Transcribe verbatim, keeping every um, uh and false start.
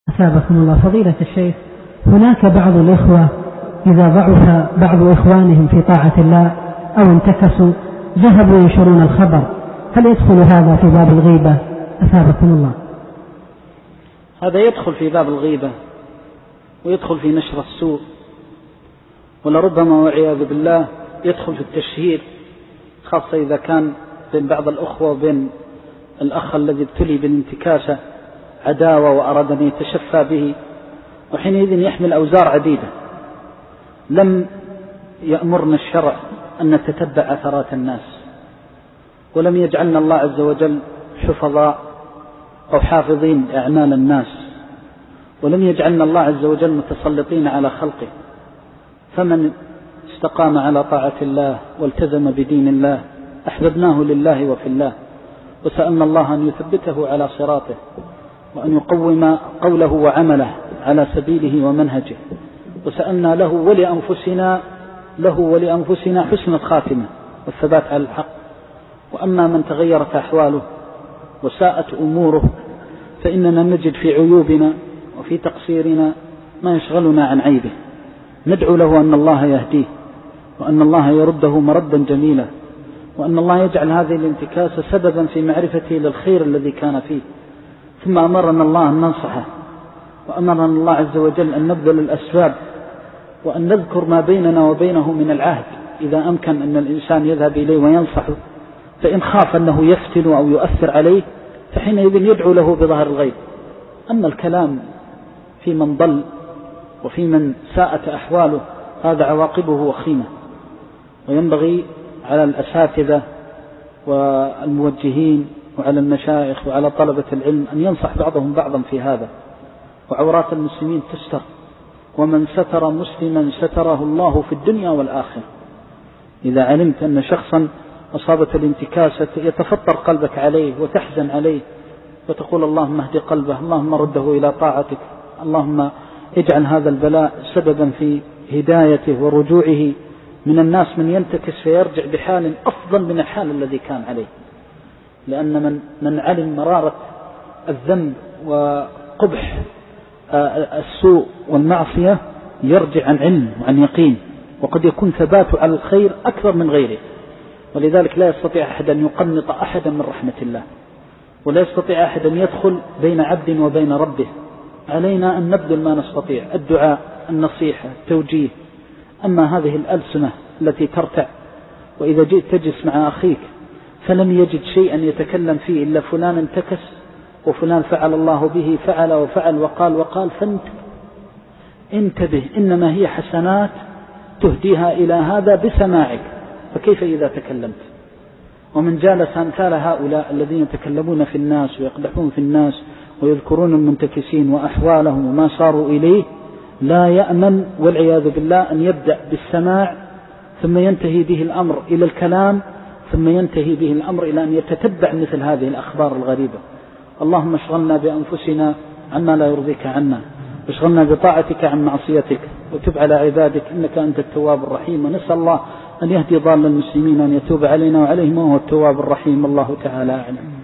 أثابكم الله. فضيلة الشيخ، هناك بعض الإخوة إذا ضعف بعض إخوانهم في طاعة الله أو انتكسوا ذهبوا ينشرون الخبر، هل يدخل هذا في باب الغيبة؟ أثابكم الله. هذا يدخل في باب الغيبة ويدخل في نشر السوء، ولربما والعياذ بالله يدخل في التشهير، خاصة إذا كان بين بعض الأخوة وبين الأخ الذي ابتلي بالانتكاسة عداوة وأراد أن يتشفى به، وحينئذ يحمل أوزار عديدة. لم يأمرنا الشرع أن نتتبع أثرات الناس، ولم يجعلنا الله عز وجل حفظاء أو حافظين أعمال الناس، ولم يجعلنا الله عز وجل متسلطين على خلقه. فمن استقام على طاعة الله والتزم بدين الله أحببناه لله وفي الله، وسألنا الله أن يثبته على صراطه، وأن يقوم قوله وعمله على سبيله ومنهجه، وسألنا له ولأنفسنا له ولأنفسنا حسن الخاتمة والثبات على الحق. وأما من تغيرت أحواله وساءت أموره فإننا نجد في عيوبنا وفي تقصيرنا ما يشغلنا عن عيبه، ندعو له أن الله يهديه، وأن الله يرده مردا جميلا، وأن الله يجعل هذه الانتكاسة سببا في معرفته للخير الذي كان فيه. ثم أمرنا الله أن ننصحه، وأمرنا الله عز وجل أن نبذل الأسباب، وأن نذكر ما بيننا وبينه من العهد إذا أمكن أن الإنسان يذهب إليه وينصحه، فإن خاف أنه يفتن أو يؤثر عليه فحينئذ يدعو له بظهر الغيب. أما الكلام في من ضل وفي من ساءت أحواله هذا عواقبه وخيمة، وينبغي على الأساتذة والموجهين وعلى المشايخ وعلى طلبة العلم أن ينصح بعضهم بعضا في هذا. وعورات المسلمين تستر، ومن ستر مسلما ستره الله في الدنيا والآخرة. إذا علمت أن شخصا أصابت الانتكاسة يتفطر قلبك عليه وتحزن عليه وتقول اللهم اهد قلبه، اللهم رده إلى طاعتك، اللهم اجعل هذا البلاء سببا في هدايته ورجوعه من الناس من ينتكس فيرجع بحال أفضل من الحال الذي كان عليه. لأن من, من علم مرارة الذنب وقبح السوء والمعصية يرجع عن علم وعن يقين، وقد يكون ثباته على الخير أكثر من غيره. ولذلك لا يستطيع أحد أن يقنط أحدا من رحمة الله، ولا يستطيع أحد أن يدخل بين عبد وبين ربه. علينا أن نبذل ما نستطيع، الدعاء، النصيحة، التوجيه. أما هذه الألسنة التي ترتع، وإذا جئت تجلس مع أخيك فلم يجد شيئا يتكلم فيه إلا فلان انتكس وفلان فعل الله به فعل وفعل وقال وقال، فانتبه انتبه، إنما هي حسنات تهديها إلى هذا بسماعك، فكيف إذا تكلمت؟ ومن جالس أمثال هؤلاء الذين يتكلمون في الناس ويقدحون في الناس ويذكرون المنتكسين وأحوالهم وما صاروا إليه لا يأمن والعياذ بالله أن يبدأ بالسماع ثم ينتهي به الأمر إلى الكلام، ثم ينتهي به الأمر إلى أن يتتبع مثل هذه الأخبار الغريبة. اللهم اشغلنا بأنفسنا عما لا يرضيك عنا، واشغلنا بطاعتك عن معصيتك، وتب على عبادك إنك أنت التواب الرحيم. ونسأل الله أن يهدي ضال المسلمين، أن يتوب علينا وعليهم وهو التواب الرحيم. الله تعالى أعلم.